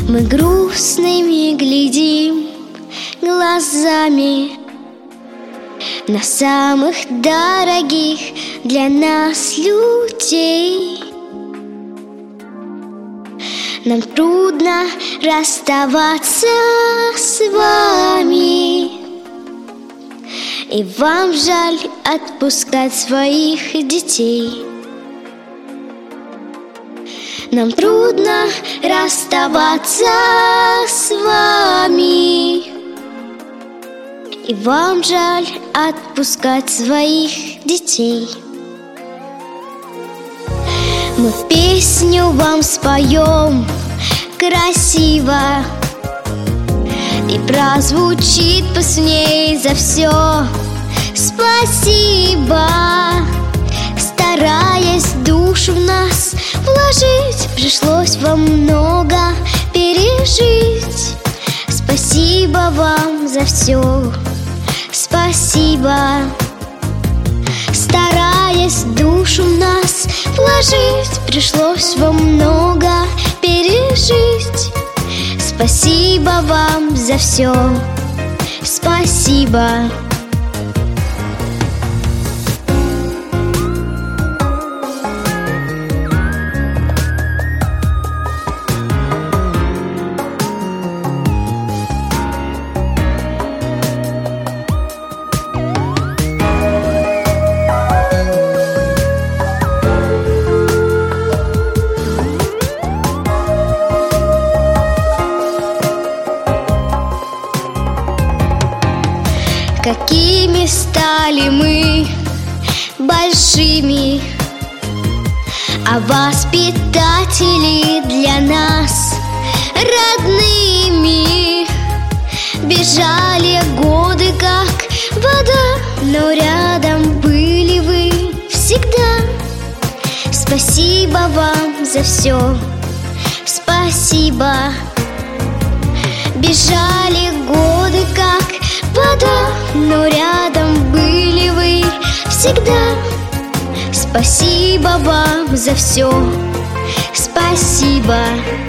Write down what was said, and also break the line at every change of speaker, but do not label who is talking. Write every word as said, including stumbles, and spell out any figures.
Мы грустными глядим глазами на самых дорогих для нас людей. Нам трудно расставаться с вами, и вам жаль отпускать своих детей. Нам трудно расставаться с вами, и вам жаль отпускать своих детей. Мы песню вам споем красиво, и прозвучит пусть в ней за все спасибо. Стараясь душу в нас вложить, пришлось вам много пережить. Спасибо вам за все, спасибо. Стараясь душу в нас вложить, пришлось вам много пережить. Спасибо вам за все, спасибо. Какими стали мы большими, а воспитатели для нас родными. Бежали годы, как вода, но рядом были вы всегда. Спасибо вам за все, спасибо. Бежали годы, как вода, но рядом были вы всегда. Спасибо вам за все, спасибо.